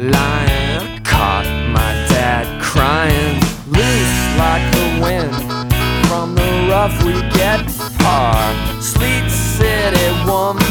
lying. Caught my dad crying, loose like the wind from the rough we get par. Sleet City woman